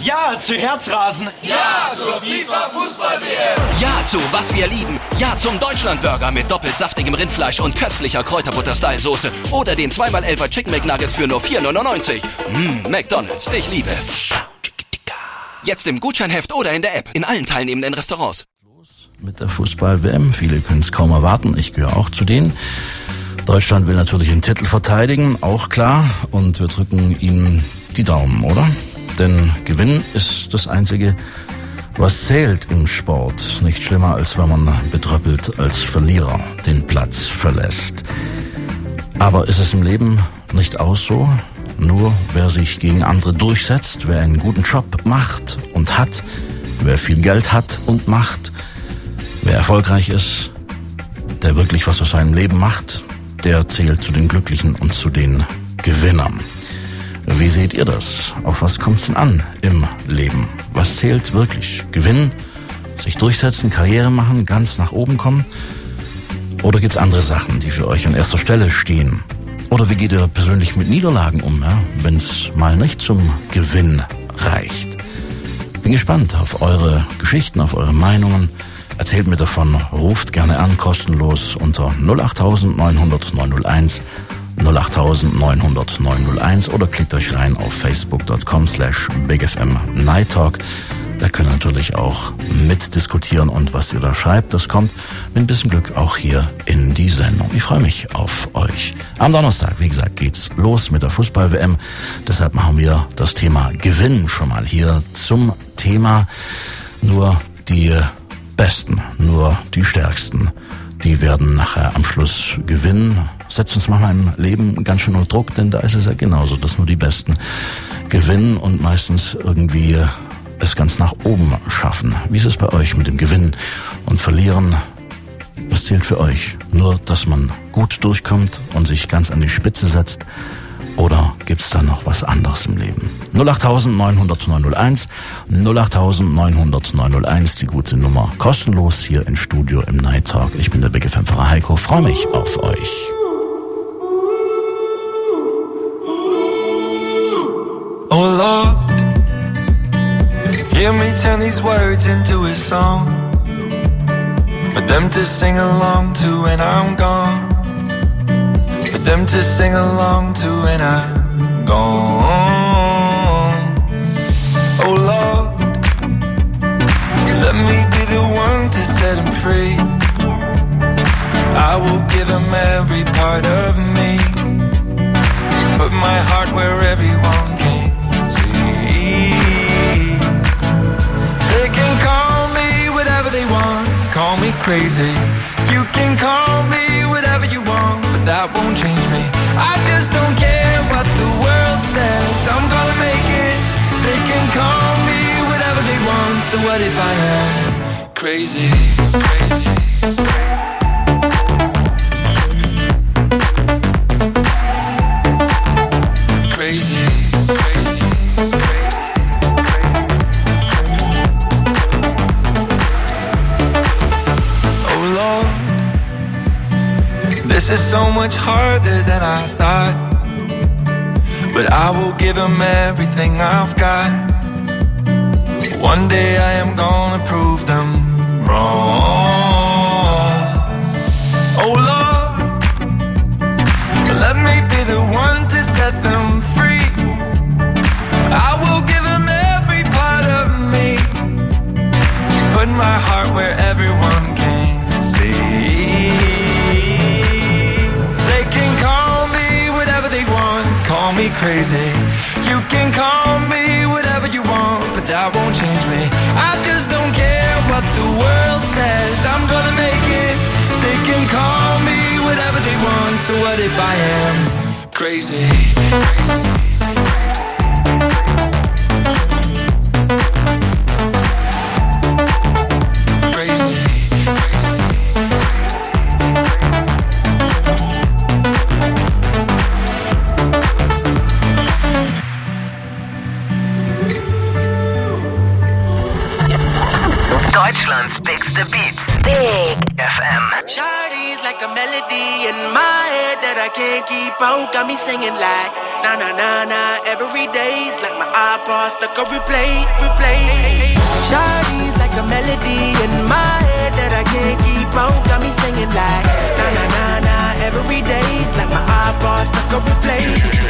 Ja zu Herzrasen. Ja zur FIFA-Fußball-WM. Ja zu was wir lieben. Ja zum Deutschlandburger mit doppelt saftigem Rindfleisch und köstlicher Kräuterbutter-Style-Soße. Oder den 2x11er Chicken McNuggets für nur 4,99. McDonald's, ich liebe es. Jetzt im Gutscheinheft oder in der App. In allen teilnehmenden Restaurants. Mit der Fußball-WM. Viele können es kaum erwarten. Ich gehöre auch zu denen. Deutschland will natürlich den Titel verteidigen, auch klar. Und wir drücken ihnen die Daumen, oder? Denn Gewinnen ist das Einzige, was zählt im Sport. Nicht schlimmer, als wenn man betröppelt als Verlierer den Platz verlässt. Aber ist es im Leben nicht auch so? Nur wer sich gegen andere durchsetzt, wer einen guten Job macht und hat, wer viel Geld hat und macht, wer erfolgreich ist, der wirklich was aus seinem Leben macht, der zählt zu den Glücklichen und zu den Gewinnern. Wie seht ihr das? Auf was kommt's denn an im Leben? Was zählt wirklich? Gewinnen, sich durchsetzen, Karriere machen, ganz nach oben kommen? Oder gibt's andere Sachen, die für euch an erster Stelle stehen? Oder wie geht ihr persönlich mit Niederlagen um, ja? Wenn's mal nicht zum Gewinn reicht? Bin gespannt auf eure Geschichten, auf eure Meinungen. Erzählt mir davon, ruft gerne an, kostenlos unter 08000 900 901, 08000 900 901 oder klickt euch rein auf facebook.com/BigFM Night Talk. Da könnt ihr natürlich auch mitdiskutieren und was ihr da schreibt, das kommt mit ein bisschen Glück auch hier in die Sendung. Ich freue mich auf euch. Am Donnerstag, wie gesagt, geht's los mit der Fußball-WM. Deshalb machen wir das Thema Gewinn schon mal hier zum Thema. Nur die Besten, nur die Stärksten, die werden nachher am Schluss gewinnen. Setzt uns manchmal im Leben ganz schön unter Druck, denn da ist es ja genauso, dass nur die Besten gewinnen und meistens irgendwie es ganz nach oben schaffen. Wie ist es bei euch mit dem Gewinnen und Verlieren? Was zählt für euch? Nur, dass man gut durchkommt und sich ganz an die Spitze setzt? Oder gibt's da noch was anderes im Leben? 08000 900 901, 08000 900 901, die gute Nummer. Kostenlos hier im Studio im Night Talk. Ich bin der Big FM-Pfarrer Heiko, freue mich auf euch. Oh Lord, hear me turn these words into a song for them to sing along to when I'm gone. For them to sing along to when I'm gone. Oh Lord, let me be the one to set them free. I will give them every part of me. Put my heart where everyone can see. They can call me whatever they want. Call me crazy. You can call me whatever you want, but that won't change me. I just don't care what the world says. I'm gonna make it. They can call me whatever they want. So what if I am crazy? Crazy. Crazy. This is so much harder than I thought, but I will give them everything I've got. One day I am gonna prove them wrong. Oh Lord, let me be the one to set them free. I will give them every part of me. Put my heart where everyone can see. Call me crazy. You can call me whatever you want, but that won't change me. I just don't care what the world says. I'm gonna make it. They can call me whatever they want. So what if I am crazy? Deutschlands bigste Beats. Big FM. Shawty's like a melody in my head that I can't keep out. Got me singing like na na na na every day's like my iPod stuck on replay. Shawty's like a melody in my head that I can't keep out. Got me singing like na na na na every day's like my iPod stuck on replay.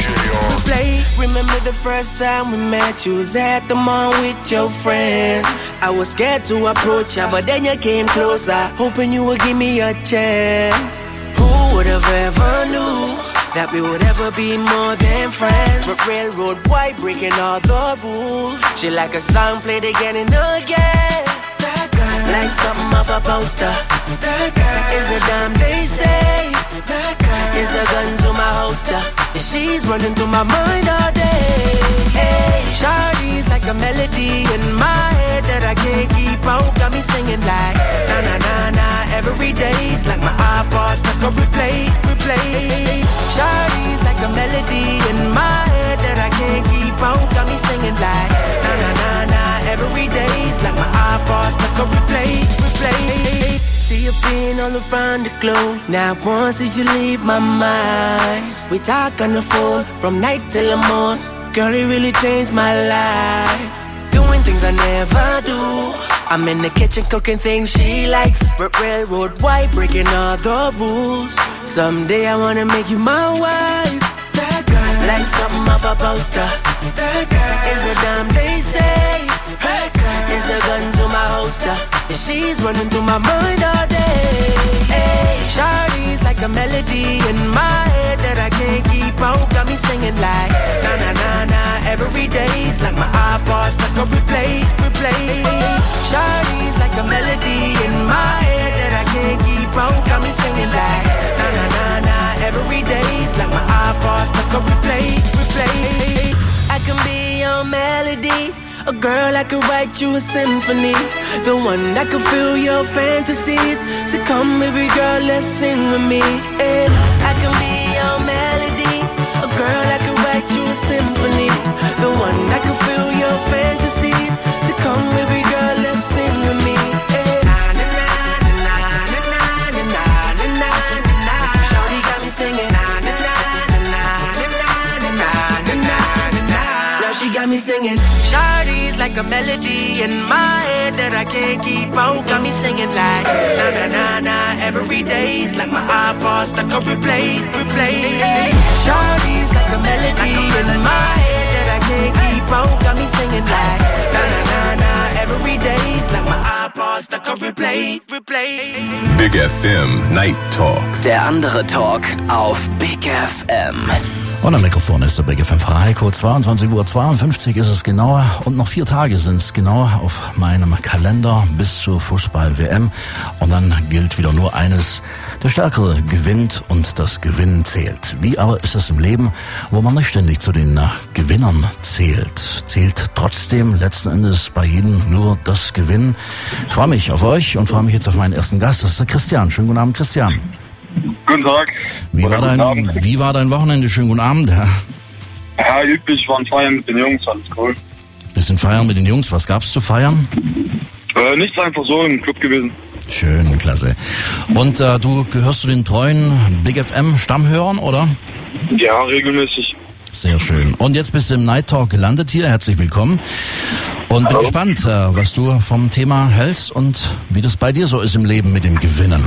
Remember the first time we met, you was at the mall with your friends. I was scared to approach ya, but then you came closer, hoping you would give me a chance. Who would have ever knew that we would ever be more than friends? But railroad white breaking all the rules. She like a song played again and again. That girl, like something off a poster. That girl is a dime they say. That girl is a gun to my holster. And she's running through my mind all day. Hey, Shawty's like a melody in my head that I can't keep out. Got me singing like na na na na every day's like my iPod stuck on replay. Shawty's like a melody in my head that I can't keep out. Got me singing like na na na na every day's like my iPod stuck on replay. See you being all around the globe. Now once did you leave my mind? We talk on the phone from night till the morning. Girl, it really changed my life. Doing things I never do. I'm in the kitchen cooking things she likes. Railroad white breaking all the rules. Someday I wanna make you my wife. That girl, like something off a poster. That girl is a dime they say. That girl is a gun to my holster. And she's running through my mind all day. Hey, Shawty's like a melody in my head that I can't keep out. Got me singing like na na na na every day's like my iPod stuck on replay. Shawty's like a melody in my head that I can't keep out. Got me singing like na na na na every day's like my iPod stuck on replay. I can be your melody. A girl, I could write you a symphony. The one that could fill your fantasies. So come, baby girl, let's sing with me. And I can be your melody. A girl, I could write you a symphony. The one that could fill your fantasies. So come, baby girl, let's sing with me. Shawty got me singing. Now she got me singing. Shawty's like a melody in my head that I can't keep out. Got me singing like na na na na every day's like my iPod stuck on replay. Shawty's like a melody in my head that I can't keep out. Got me singing like na na na na every day's like my iPod stuck on replay. Big FM Night Talk. Der andere Talk auf Big FM. Und am Mikrofon ist der Big FM Heiko. 22:52 ist es genauer und noch 4 Tage sind es genau auf meinem Kalender bis zur Fußball-WM. Und dann gilt wieder nur eines: Der Stärkere gewinnt und das Gewinnen zählt. Wie aber ist es im Leben, wo man nicht ständig zu den Gewinnern zählt? Zählt trotzdem letzten Endes bei jedem nur das Gewinnen? Ich freue mich auf euch und freue mich jetzt auf meinen ersten Gast. Das ist der Christian. Schönen guten Abend, Christian. Guten Tag. Wie war dein Wochenende? Schönen guten Abend. Ja, üblich, waren feiern mit den Jungs, alles cool. Bisschen feiern mit den Jungs. Was gab's zu feiern? Nichts, einfach so im Club gewesen. Schön, klasse. Und du gehörst zu den treuen Big FM Stammhörern, oder? Ja, regelmäßig. Sehr schön. Und jetzt bist du im Night Talk gelandet hier. Herzlich willkommen. Und bin gespannt, was du vom Thema hältst und wie das bei dir so ist im Leben mit dem Gewinnen.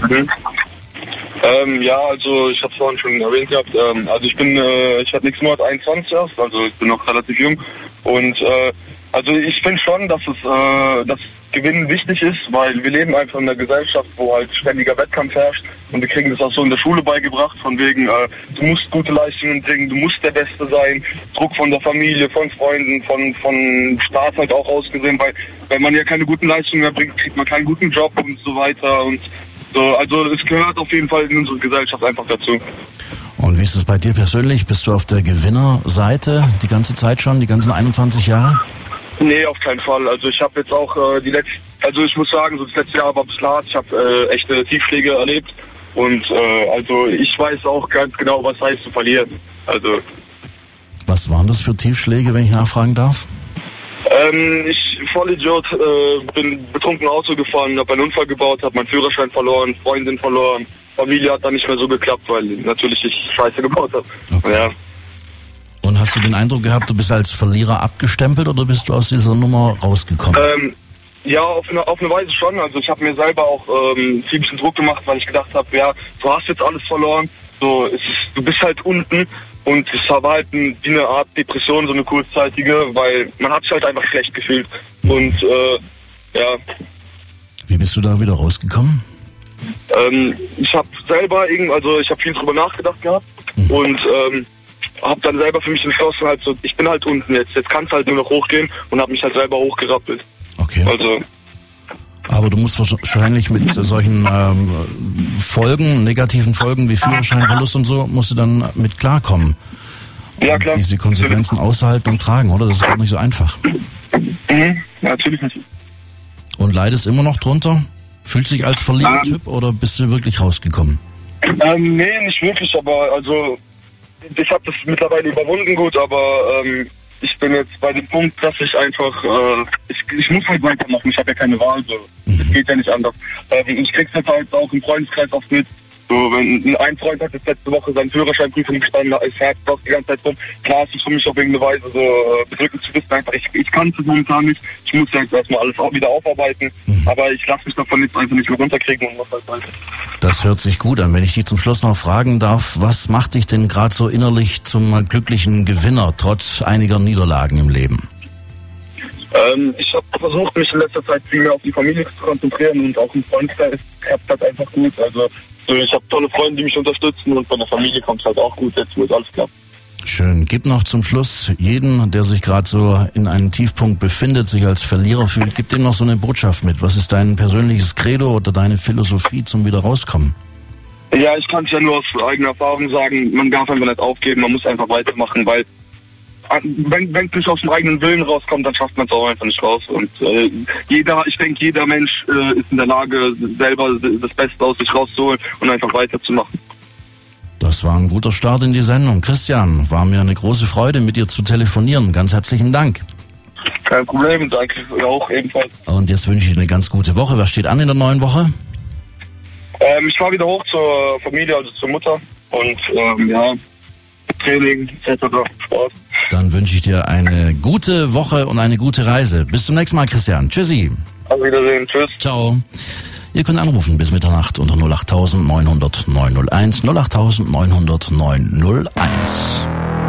Ja, also ich habe es vorhin schon erwähnt gehabt, also ich hatte nächsten Monat 21 erst, also ich bin noch relativ jung und also ich finde schon, dass das Gewinnen wichtig ist, weil wir leben einfach in einer Gesellschaft, wo halt ständiger Wettkampf herrscht und wir kriegen das auch so in der Schule beigebracht, von wegen, du musst gute Leistungen bringen, du musst der Beste sein, Druck von der Familie, von Freunden, von Staat halt auch ausgesehen, weil wenn man ja keine guten Leistungen mehr bringt, kriegt man keinen guten Job und so weiter und so, also es gehört auf jeden Fall in unsere Gesellschaft einfach dazu. Und wie ist es bei dir persönlich? Bist du auf der Gewinnerseite die ganze Zeit schon, die ganzen 21 Jahre? Nee, auf keinen Fall. Also ich habe jetzt auch ich muss sagen, so das letzte Jahr war ein bisschen hart. Ich habe echte Tiefschläge erlebt und also ich weiß auch ganz genau, was heißt zu verlieren. Also. Was waren das für Tiefschläge, wenn ich nachfragen darf? Ich, Vollidiot, bin betrunken Auto gefahren, habe einen Unfall gebaut, habe meinen Führerschein verloren, Freundin verloren. Familie hat dann nicht mehr so geklappt, weil natürlich ich Scheiße gebaut habe. Okay. Ja. Und hast du den Eindruck gehabt, du bist als Verlierer abgestempelt oder bist du aus dieser Nummer rausgekommen? Ja, auf eine Weise schon. Also ich habe mir selber auch viel bisschen Druck gemacht, weil ich gedacht habe, ja, du hast jetzt alles verloren, so, du bist halt unten. Und es war halt wie eine Art Depression, so eine kurzzeitige, weil man hat sich halt einfach schlecht gefühlt. Und ja. Wie bist du da wieder rausgekommen? Ich habe selber ich habe viel drüber nachgedacht gehabt und habe dann selber für mich entschlossen, halt so, ich bin halt unten jetzt kann es halt nur noch hochgehen und habe mich halt selber hochgerappelt. Okay. Also. Aber du musst wahrscheinlich mit solchen negativen Folgen wie Führerscheinverlust und so, musst du dann mit klarkommen. Ja, klar. Und diese Konsequenzen aushalten und tragen, oder? Das ist gar nicht so einfach. Ja, natürlich nicht. Und leidest immer noch drunter? Fühlst du dich als Verlierertyp oder bist du wirklich rausgekommen? Nee, nicht wirklich, aber also ich habe das mittlerweile überwunden gut, aber ich bin jetzt bei dem Punkt, dass ich einfach, ich muss halt weitermachen, ich habe ja keine Wahl, so. Das geht ja nicht anders. Ich krieg's jetzt halt auch im Freundeskreis oft mit, so, wenn ein Freund hat jetzt letzte Woche seine Führerscheinprüfung bestanden, ist Herz die ganze Zeit rum. Klar ist es für mich auf irgendeine Weise so bedrückend zu wissen, einfach, ich kann es momentan nicht, ich muss jetzt erstmal alles wieder aufarbeiten, aber ich lasse mich davon jetzt einfach nicht mehr runterkriegen und mach halt weiter. Das hört sich gut an. Wenn ich dich zum Schluss noch fragen darf, was macht dich denn gerade so innerlich zum glücklichen Gewinner, trotz einiger Niederlagen im Leben? Ich habe versucht, mich in letzter Zeit viel mehr auf die Familie zu konzentrieren und auch im Freundeskreis klappt das einfach gut. Also ich habe tolle Freunde, die mich unterstützen und von der Familie kommt es halt auch gut, jetzt wo es alles klappt. Schön. Gib noch zum Schluss jeden, der sich gerade so in einem Tiefpunkt befindet, sich als Verlierer fühlt, gib dem noch so eine Botschaft mit. Was ist dein persönliches Credo oder deine Philosophie zum Wiederrauskommen? Ja, ich kann es ja nur aus eigener Erfahrung sagen, man darf einfach nicht aufgeben, man muss einfach weitermachen, weil wenn es nicht aus dem eigenen Willen rauskommt, dann schafft man es auch einfach nicht raus. Und ich denke, jeder Mensch ist in der Lage, selber das Beste aus sich rauszuholen und einfach weiterzumachen. Das war ein guter Start in die Sendung. Christian, war mir eine große Freude, mit dir zu telefonieren. Ganz herzlichen Dank. Kein Problem, danke auch ebenfalls. Und jetzt wünsche ich eine ganz gute Woche. Was steht an in der neuen Woche? Ich fahre wieder hoch zur Familie, also zur Mutter. Und ja, Training etc. Sport. Dann wünsche ich dir eine gute Woche und eine gute Reise. Bis zum nächsten Mal, Christian. Tschüssi. Auf Wiedersehen. Tschüss. Ciao. Ihr könnt anrufen bis Mitternacht unter 08000 900 901, 08000 900 901.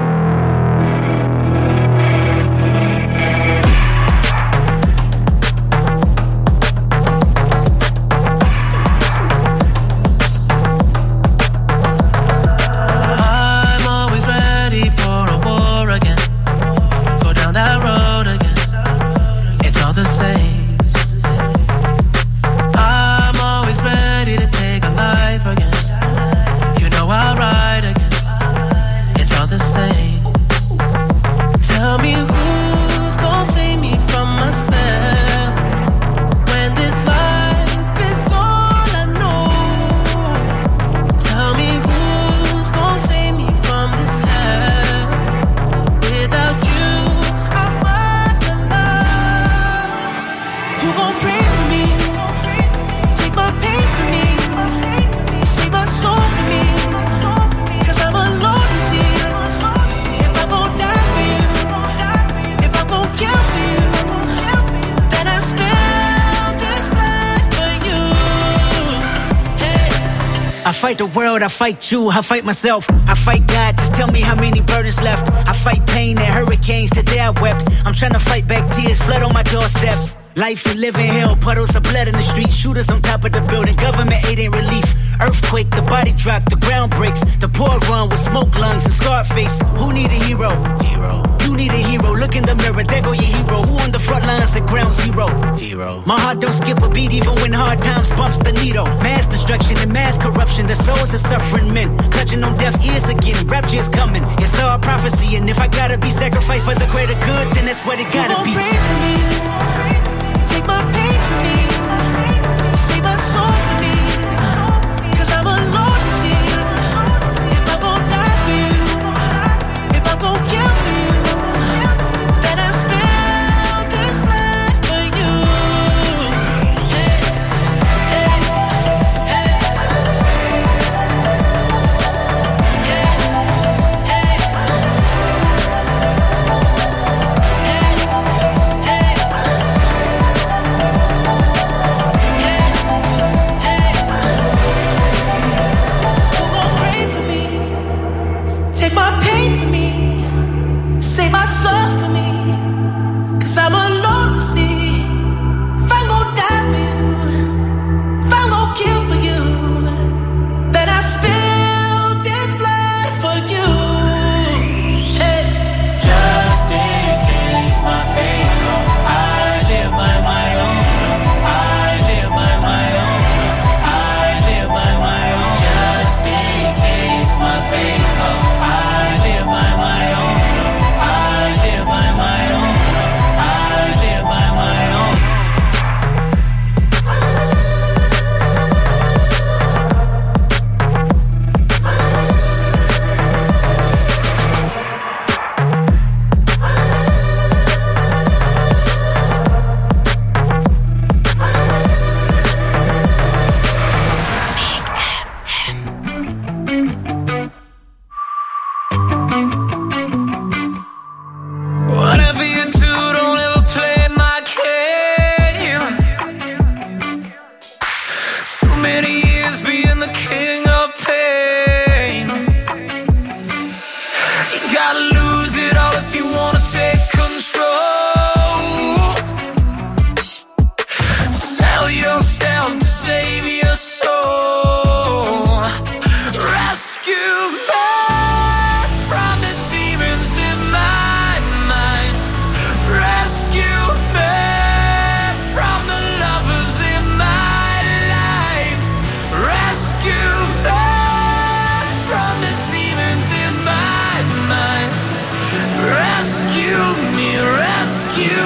I fight the world, I fight you, I fight myself, I fight God, just tell me how many burdens left. I fight pain and hurricanes, today I wept. I'm trying to fight back tears, flood on my doorsteps. Life and living hell, puddles of blood in the street, shooters on top of the building, government aid ain't relief. Earthquake, the body drop, the ground breaks, the poor run with smoke lungs and scarred face. Who need a hero? You need a hero, look in the mirror, there go your hero. Who on the front lines at ground zero? My heart don't skip a beat even when hard times bumps the needle. Mass destruction and mass corruption, the souls of suffering men, clutching on deaf ears again, rapture is coming. It's all prophecy, and if I gotta be sacrificed for the greater good, then that's what it gotta be. Pray for me, take my pain for me, save my soul for me, 'cause I'm alone to see. If I'm gon' die for you, if I'm gon' kill for you, then I spell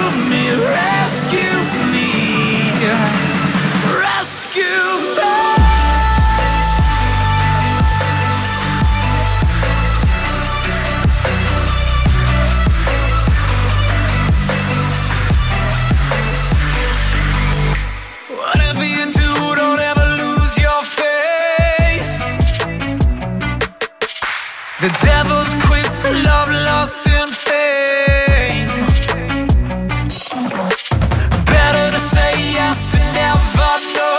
me, rescue me, rescue me. Whatever you do, don't ever lose your faith. The devil's quick to love, lust, and fame. Better to say yes than never no.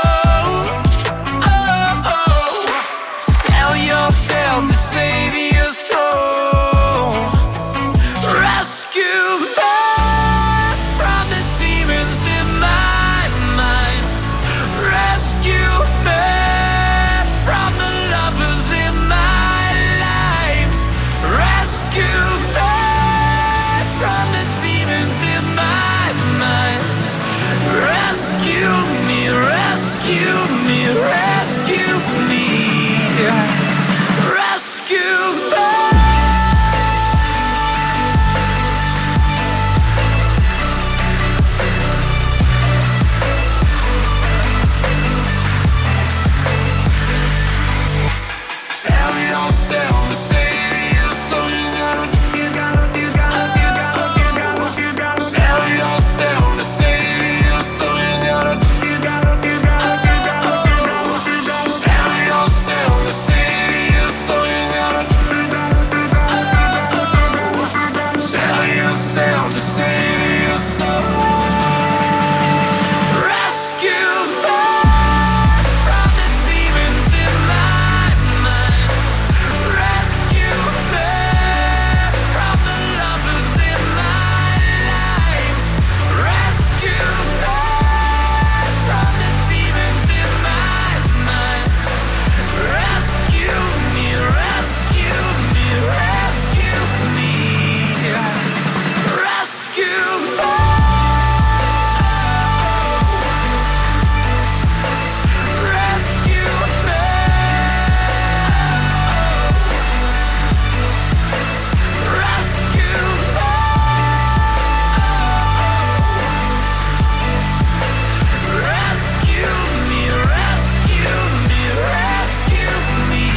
Oh, oh. Sell yourself to save your soul. Rescue me from the demons in my mind. Rescue me from the lovers in my life. Rescue me from the demons in my mind. Rescue me, rescue me, rescue me, rescue me. Sell yourself to save your soul. Sell yourself to save your soul. Sell yourself to save your soul. Sell yourself to save your soul. Rescue me from the demons in my mind. Rescue me from the lovers in my life. Rescue me from the demons in my mind. Rescue me, rescue me, rescue me, rescue me. Rescue me. Rescue me. Rescue me, rescue me, rescue me.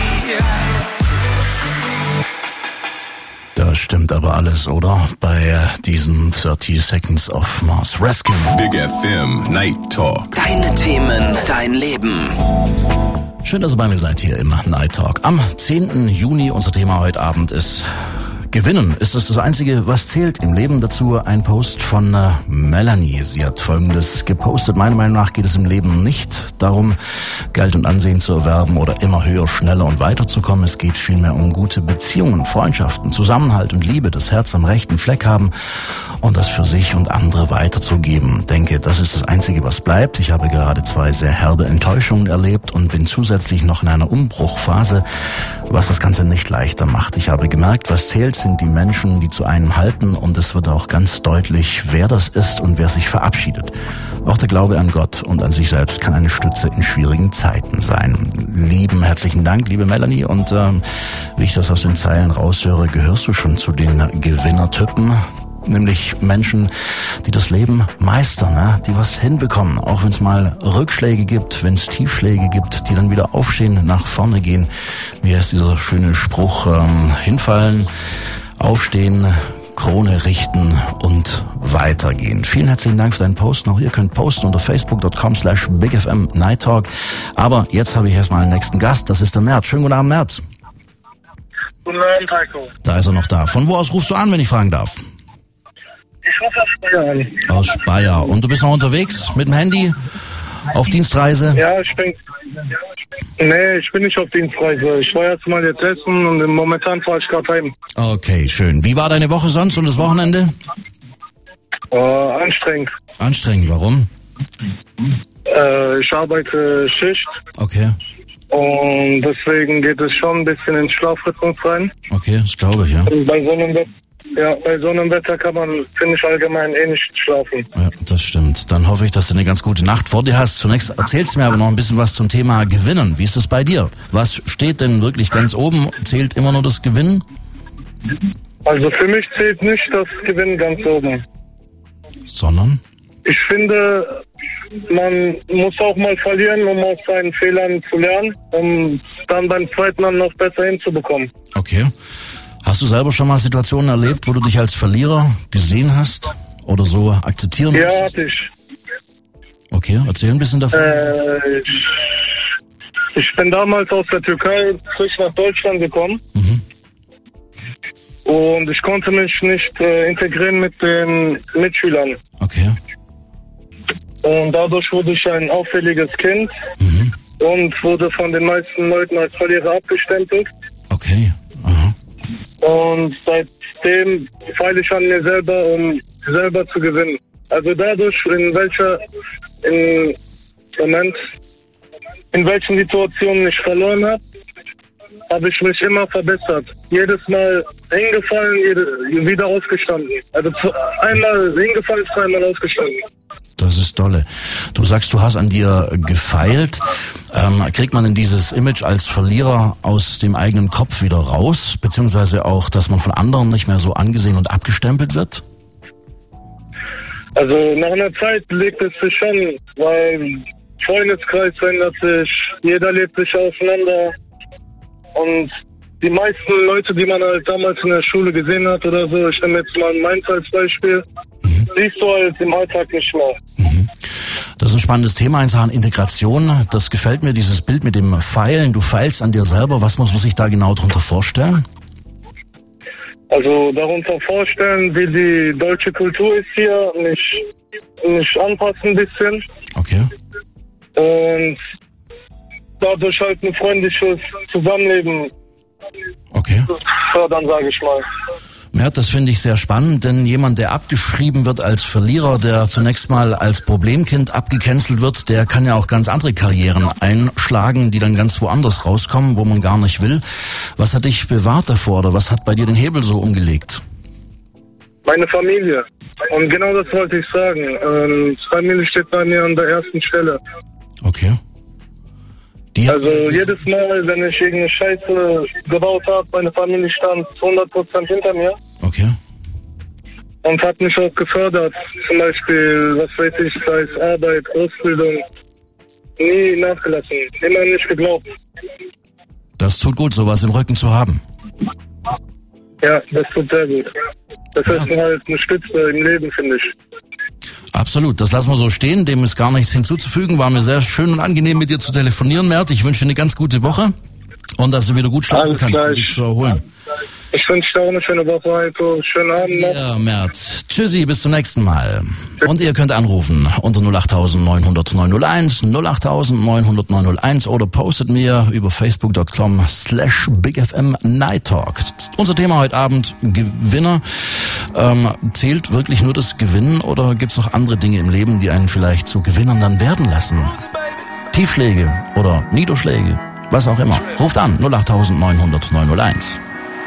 Das stimmt aber alles, oder? Bei diesen 30 Seconds of Mars Rescue. Big FM Night Talk. Deine Themen, dein Leben. Schön, dass ihr bei mir seid hier im Night Talk. Am 10. Juni, unser Thema heute Abend ist Gewinnen. Ist das Einzige, was zählt im Leben? Dazu ein Post von Melanie. Sie hat Folgendes gepostet. Meiner Meinung nach geht es im Leben nicht darum, Geld und Ansehen zu erwerben oder immer höher, schneller und weiterzukommen. Es geht vielmehr um gute Beziehungen, Freundschaften, Zusammenhalt und Liebe, das Herz am rechten Fleck haben und das für sich und andere weiterzugeben. Denke, das ist das Einzige, was bleibt. Ich habe gerade 2 sehr herbe Enttäuschungen erlebt und bin zusätzlich noch in einer Umbruchphase, was das Ganze nicht leichter macht. Ich habe gemerkt, was zählt, sind die Menschen, die zu einem halten, und es wird auch ganz deutlich, wer das ist und wer sich verabschiedet. Auch der Glaube an Gott und an sich selbst kann eine Stütze in schwierigen Zeiten sein. Lieben herzlichen Dank, liebe Melanie, und wie ich das aus den Zeilen raushöre, gehörst du schon zu den Gewinnertypen. Nämlich Menschen, die das Leben meistern, ne? Die was hinbekommen, auch wenn es mal Rückschläge gibt, wenn es Tiefschläge gibt, die dann wieder aufstehen, nach vorne gehen. Wie heißt dieser schöne Spruch? Hinfallen, aufstehen, Krone richten und weitergehen. Vielen herzlichen Dank für deinen Post. Auch ihr könnt posten unter facebook.com/BigFM Night Talk. Aber jetzt habe ich erstmal einen nächsten Gast. Das ist der Mert. Schönen guten Abend, Mert. Guten Abend, Heiko. Da ist er noch da. Von wo aus rufst du an, wenn ich fragen darf? Ich rufe aus Speyer an. Aus Speyer. Und du bist noch unterwegs mit dem Handy? Auf Dienstreise? Ja, ich bin nicht auf Dienstreise. Ich war jetzt mal jetzt essen und momentan fahre ich gerade heim. Okay, schön. Wie war deine Woche sonst und das Wochenende? Anstrengend. Anstrengend, warum? Ich arbeite Schicht. Okay. Und deswegen geht es schon ein bisschen ins Schlafrhythmus rein. Okay, das glaube ich, ja. Und bei so einem Wetter kann man, finde ich, allgemein nicht schlafen. Ja, das stimmt. Dann hoffe ich, dass du eine ganz gute Nacht vor dir hast. Zunächst erzählst du mir aber noch ein bisschen was zum Thema Gewinnen. Wie ist es bei dir? Was steht denn wirklich ganz oben? Zählt immer nur das Gewinnen? Also für mich zählt nicht das Gewinnen ganz oben. Sondern? Ich finde, man muss auch mal verlieren, um aus seinen Fehlern zu lernen, um dann beim zweiten Mal noch besser hinzubekommen. Okay. Hast du selber schon mal Situationen erlebt, wo du dich als Verlierer gesehen hast oder so akzeptieren musstest? Ja, hatte ich. Okay, erzähl ein bisschen davon. Ich bin damals aus der Türkei frisch nach Deutschland gekommen. Und ich konnte mich nicht integrieren mit den Mitschülern. Okay. Und dadurch wurde ich ein auffälliges Kind und wurde von den meisten Leuten als Verlierer abgestempelt. Okay. Aha. Und seitdem feile ich an mir selber, um selber zu gewinnen. Also dadurch, in welchen Situationen ich verloren habe ich mich immer verbessert. Jedes Mal hingefallen, wieder aufgestanden. Also einmal hingefallen, zweimal aufgestanden. Das ist dolle. Du sagst, du hast an dir gefeilt. Kriegt man denn dieses Image als Verlierer aus dem eigenen Kopf wieder raus? Beziehungsweise auch, dass man von anderen nicht mehr so angesehen und abgestempelt wird? Also nach einer Zeit legt es sich schon, weil Freundeskreis verändert sich, jeder lebt sich auseinander. Und die meisten Leute, die man halt damals in der Schule gesehen hat oder so, ich nehme jetzt mal Mainz als Beispiel, siehst du halt im Alltag nicht mehr. Das ist ein spannendes Thema in Sachen Integration. Das gefällt mir, dieses Bild mit dem Feilen. Du feilst an dir selber. Was muss man sich da genau darunter vorstellen? Also darunter vorstellen, wie die deutsche Kultur ist hier, mich anpassen ein bisschen. Okay. Und dadurch halt ein freundliches Zusammenleben fördern, sage ich mal. Mert, das finde ich sehr spannend, denn jemand, der abgeschrieben wird als Verlierer, der zunächst mal als Problemkind abgecancelt wird, der kann ja auch ganz andere Karrieren einschlagen, die dann ganz woanders rauskommen, wo man gar nicht will. Was hat dich bewahrt davor oder was hat bei dir den Hebel so umgelegt? Meine Familie. Und genau das wollte ich sagen. Familie steht bei mir an der ersten Stelle. Okay. Also jedes Mal, wenn ich irgendeine Scheiße gebaut habe, meine Familie stand 100% hinter mir. Okay. Und hat mich auch gefördert. Zum Beispiel, was weiß ich, sei es Arbeit, Ausbildung. Nie nachgelassen. Immer nicht geglaubt. Das tut gut, sowas im Rücken zu haben. Ja, das tut sehr gut. Das ist halt eine Stütze im Leben, finde ich. Absolut, das lassen wir so stehen, dem ist gar nichts hinzuzufügen. War mir sehr schön und angenehm, mit dir zu telefonieren, Mert. Ich wünsche dir eine ganz gute Woche und dass du wieder gut schlafen kannst, um dich zu erholen. Ich wünsche dir auch eine schöne Woche, Heiko. Schönen Abend noch. Ja, Mert. Tschüssi, bis zum nächsten Mal. Und ihr könnt anrufen unter 08900 901, 08900 901 oder postet mir über facebook.com/BigFM Night Talk. Unser Thema heute Abend, Gewinner. Zählt wirklich nur das Gewinnen oder gibt's noch andere Dinge im Leben, die einen vielleicht zu Gewinnern dann werden lassen? Tiefschläge oder Niederschläge, was auch immer. Ruft an, 08900 901.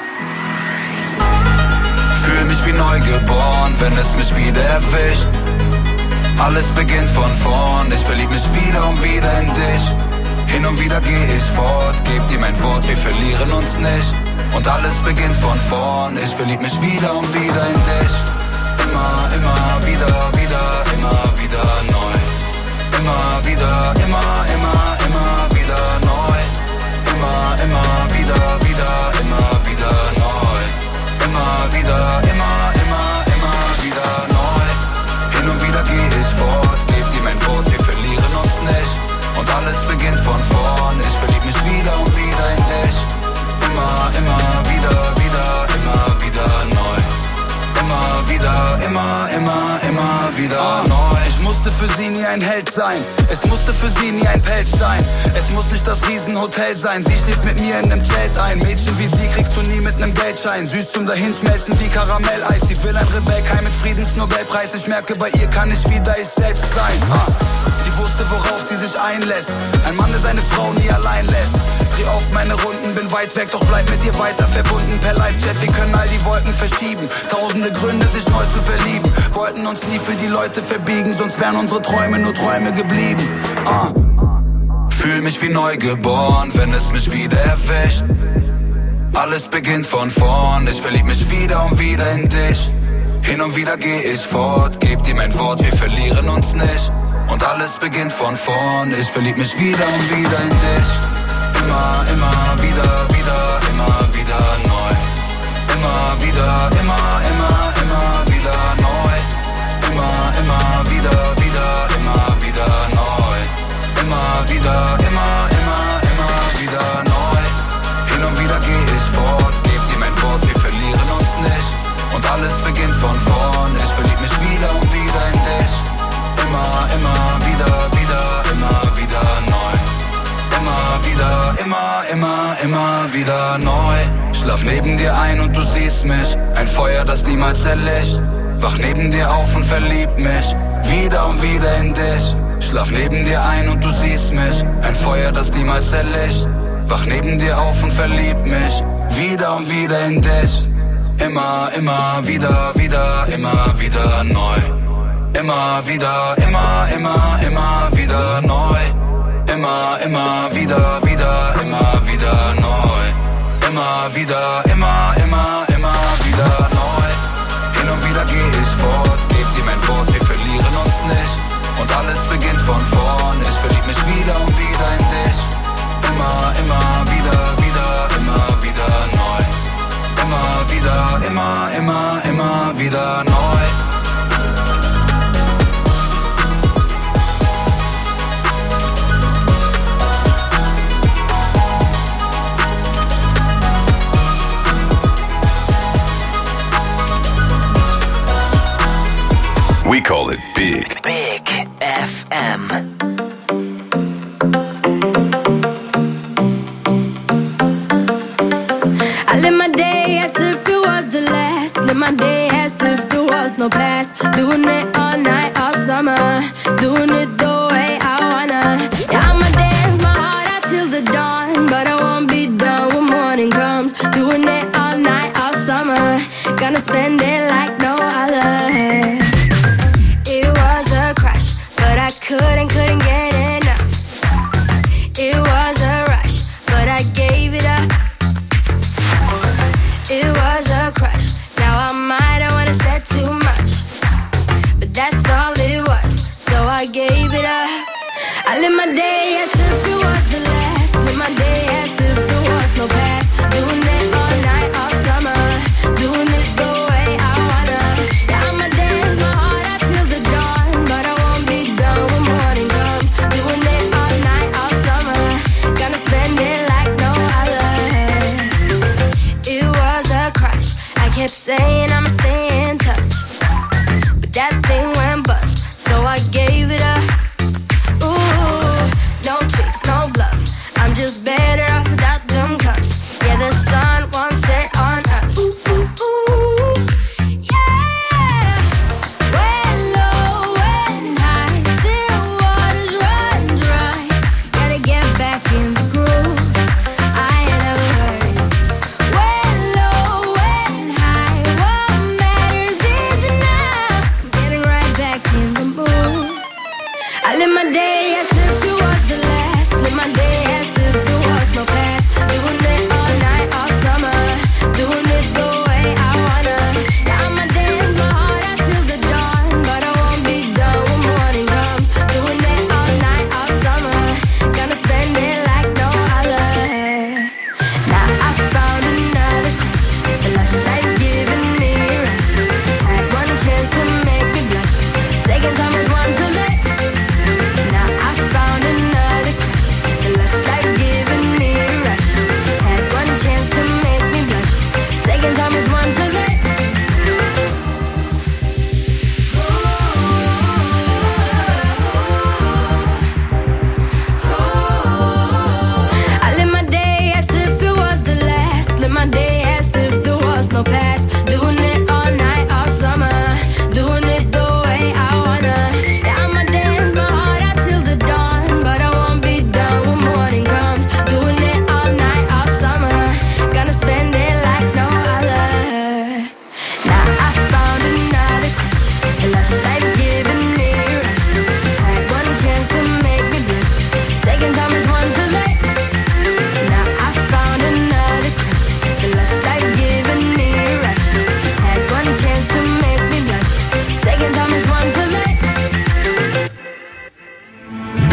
Fühl mich wie neu geboren, wenn es mich wieder erwischt. Alles beginnt von vorn, ich verlieb mich wieder und wieder in dich. Hin und wieder geh ich fort, geb dir mein Wort, wir verlieren uns nicht. Und alles beginnt von vorn, ich verlieb mich wieder und wieder in dich. Immer, immer wieder, wieder, immer wieder neu. Immer wieder, immer, immer, immer wieder neu. Immer, immer wieder, wieder, immer wieder neu. Immer wieder, immer, immer, immer wieder neu. Hin und wieder geh ich fort, geb dir mein Wort, wir verlieren uns nicht. Und alles beginnt von vorn, ich verlieb mich wieder und wieder in dich. Immer, immer wieder, wieder, immer wieder neu. Immer wieder, immer wieder neu. Ich musste für sie nie ein Held sein, es musste für sie nie ein Pelz sein. Es muss nicht das Riesenhotel sein, sie schläft mit mir in nem Zelt ein. Mädchen wie sie kriegst du nie mit nem Geldschein. Süß zum Dahinschmelzen wie Karamelleis. Sie will ein Rebell, kein mit Friedensnobelpreis. Ich merke, bei ihr kann ich wieder ich selbst sein. Sie wusste, worauf sie sich einlässt. Ein Mann, der seine Frau nie allein lässt. Dreh oft meine Runden, bin weit weg, doch bleib mit ihr weiter verbunden per Live-Chat. Wir können all die Wolken verschieben, tausende Gründe, sich neu zu verlieben. Wollten uns nie für die Leute verbiegen, sonst wären unsere Träume nur Träume geblieben. Fühl mich wie neu geboren, wenn es mich wieder erwischt. Alles beginnt von vorn, ich verlieb mich wieder und wieder in dich. Hin und wieder geh ich fort, geb dir mein Wort, wir verlieren uns nicht. Und alles beginnt von vorn, ich verlieb mich wieder und wieder in dich. Immer, immer wieder, immer wieder neu. Immer wieder, immer wieder neu. Immer wieder, immer wieder neu. Immer wieder, immer wieder neu. Hin und wieder geh ich fort, geb dir mein Wort, wir verlieren uns nicht. Und alles beginnt von vorn, ich verlieb mich wieder und wieder in dich. Immer wieder neu. Immer wieder neu. Schlaf neben dir ein und du siehst mich, ein Feuer, das niemals erlischt. Wach neben dir auf und verlieb mich, wieder und wieder in dich. Schlaf neben dir ein und du siehst mich, ein Feuer, das niemals erlischt. Wach neben dir auf und verlieb mich, wieder und wieder in dich. Immer wieder neu. Immer wieder, immer wieder neu. Immer wieder neu. Immer wieder neu. Hin und wieder geh ich fort, geb dir mein Wort, wir verlieren uns nicht. Und alles beginnt von vorn, ich verlieb mich wieder und wieder in dich. Immer wieder neu. Immer wieder neu. We call it Big. Big FM. I live my day as if it was the last. Live my day as if there was no past. Doing it all night, all summer. Doing it the way I wanna. Yeah, I'ma dance my heart out till the dawn. But I won't be done when morning comes. Doing it all night, all summer. Gonna spend it like no other. Couldn't get enough. It was a rush, but I gave it up. It was a crush. Now I might have wanna said too much, but that's all it was. So I gave it up. I live my day as if it was the last. Live my day as if there was no past. Doing it all night, all summer. Doing it the way I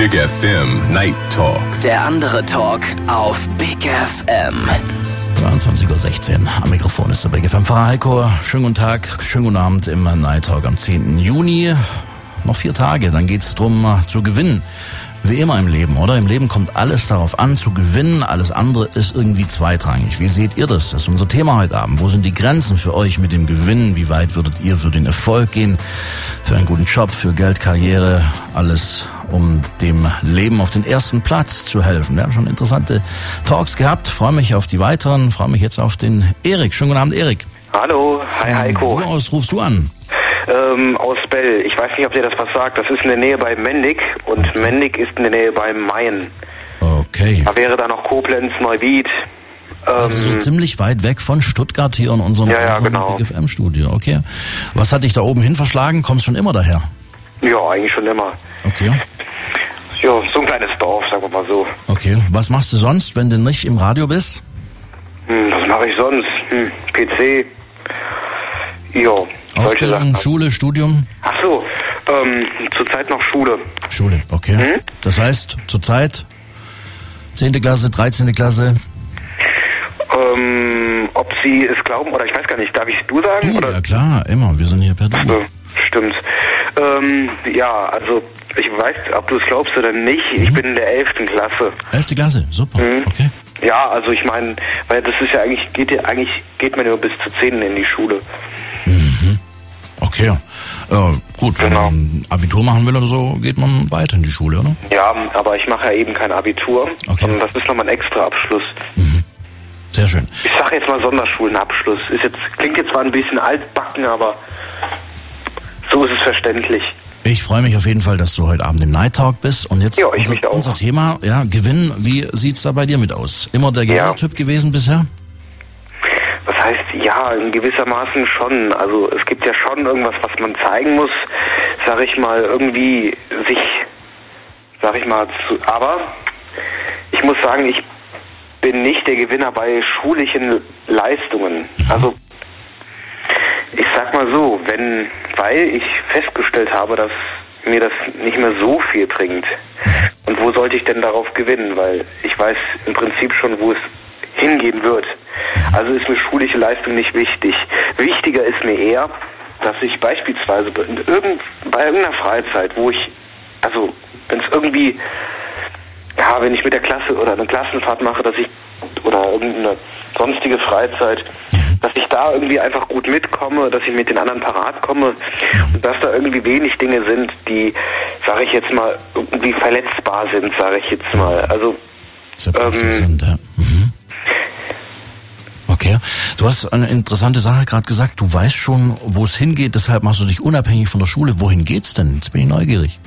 Big FM Night Talk. Der andere Talk auf Big FM. 23:16 Uhr. Am Mikrofon ist der Big FM Pfarrer Heiko. Schönen guten Tag, schönen guten Abend im Night Talk am 10. Juni. Noch 4 Tage, dann geht's drum zu gewinnen. Wie immer im Leben, oder? Im Leben kommt alles darauf an, zu gewinnen. Alles andere ist irgendwie zweitrangig. Wie seht ihr das? Das ist unser Thema heute Abend. Wo sind die Grenzen für euch mit dem Gewinnen? Wie weit würdet ihr für den Erfolg gehen? Für einen guten Job, für Geld, Karriere, alles, um dem Leben auf den ersten Platz zu helfen. Wir haben schon interessante Talks gehabt. Freue mich auf die weiteren. Freue mich jetzt auf den Erik. Schönen guten Abend, Erik. Hallo, hi Heiko. Wo aus rufst du an? Aus Bell. Ich weiß nicht, ob dir das was sagt. Das ist in der Nähe bei Mendig und Mendig ist in der Nähe bei Mayen. Okay. Da wäre dann noch Koblenz, Neuwied. Also so ziemlich weit weg von Stuttgart hier in unserem genau. Big FM Studio. Okay. Was hat dich da oben hin verschlagen? Kommst schon immer daher? Ja, eigentlich schon immer. Okay. Ja, so ein kleines Dorf, sagen wir mal so. Okay. Was machst du sonst, wenn du nicht im Radio bist? Was mache ich sonst? PC. Ja. Ausbildung, Schule, Studium? Ach so, zurzeit noch Schule. Schule, okay. Das heißt, zurzeit 10. Klasse, 13. Klasse? Ob Sie es glauben oder ich weiß gar nicht, darf ich es du sagen? Du, oder? Ja klar, immer, wir sind hier per Du. So, stimmt. Ja, also ich weiß, ob du es glaubst oder nicht, ich bin in der 11. Klasse. 11. Klasse, super, okay. Ja, also ich meine, weil das ist ja eigentlich, geht man ja bis zu 10 in die Schule. Okay, gut, wenn man Abitur machen will oder so, geht man weiter in die Schule, oder? Ja, aber ich mache ja eben kein Abitur, sondern das ist nochmal ein extra Abschluss. Sehr schön. Ich sage jetzt mal Sonderschulenabschluss. Klingt jetzt zwar ein bisschen altbacken, aber so ist es verständlich. Ich freue mich auf jeden Fall, dass du heute Abend im Night Talk bist. Und jetzt unser Thema, Gewinn. Wie sieht's da bei dir mit aus? Immer der Gewinnertyp gewesen bisher? Was heißt, ja, in gewissermaßen schon. Also es gibt ja schon irgendwas, was man zeigen muss, sag ich mal, irgendwie sich, aber ich muss sagen, ich bin nicht der Gewinner bei schulischen Leistungen. Also ich sag mal so, weil ich festgestellt habe, dass mir das nicht mehr so viel bringt. Und wo sollte ich denn darauf gewinnen? Weil ich weiß im Prinzip schon, wo es hingehen wird. Also ist mir schulische Leistung nicht wichtig. Wichtiger ist mir eher, dass ich beispielsweise bei irgendeiner Freizeit, wenn es irgendwie, wenn ich mit der Klasse oder eine Klassenfahrt mache, oder irgendeine sonstige Freizeit, dass ich da irgendwie einfach gut mitkomme, dass ich mit den anderen parat komme und dass da irgendwie wenig Dinge sind, die, sage ich jetzt mal, irgendwie verletzbar sind, sage ich jetzt mal. Also Okay. Du hast eine interessante Sache gerade gesagt. Du weißt schon, wo es hingeht, deshalb machst du dich unabhängig von der Schule. Wohin geht's denn? Jetzt bin ich neugierig.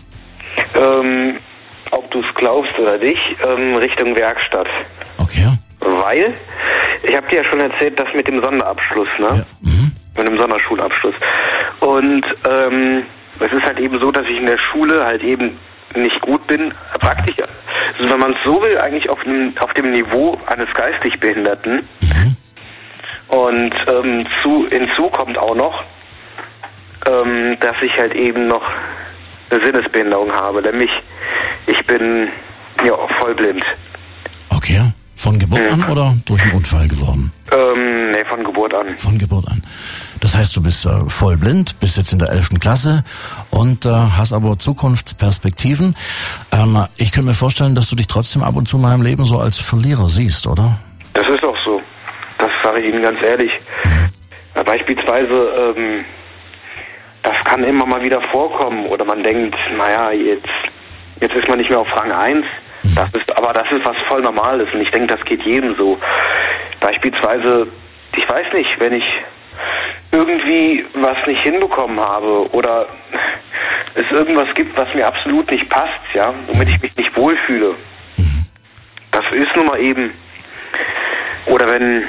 Ob du es glaubst oder nicht, Richtung Werkstatt. Okay. Weil, ich habe dir ja schon erzählt, das mit dem Sonderabschluss, ne? Ja. Mit dem Sonderschulabschluss. Und es ist halt eben so, dass ich in der Schule halt eben nicht gut bin, praktisch, also wenn man es so will, eigentlich auf dem Niveau eines geistig Behinderten. Und hinzu kommt auch noch, dass ich halt eben noch eine Sinnesbehinderung habe, nämlich ich bin vollblind. Okay. Von Geburt an oder durch einen Unfall geworden? Nee, von Geburt an. Von Geburt an. Das heißt, du bist vollblind, bist jetzt in der 11. Klasse und hast aber Zukunftsperspektiven. Ich könnte mir vorstellen, dass du dich trotzdem ab und zu mal im Leben so als Verlierer siehst, oder? Das ist auch so. Das sage ich Ihnen ganz ehrlich. Beispielsweise, das kann immer mal wieder vorkommen oder man denkt, naja, jetzt ist man nicht mehr auf Rang 1. Das ist was voll Normales und ich denke, das geht jedem so. Beispielsweise, ich weiß nicht, wenn ich irgendwie was nicht hinbekommen habe oder es irgendwas gibt, was mir absolut nicht passt, ja, womit ich mich nicht wohlfühle. Das ist nun mal eben. Oder es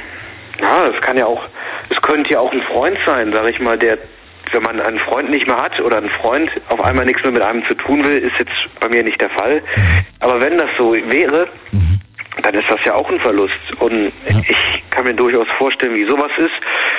könnte ja auch ein Freund sein, sag ich mal, wenn man einen Freund nicht mehr hat oder ein Freund auf einmal nichts mehr mit einem zu tun will, ist jetzt bei mir nicht der Fall. Aber wenn das so wäre, dann ist das ja auch ein Verlust. Und ich kann mir durchaus vorstellen, wie sowas ist.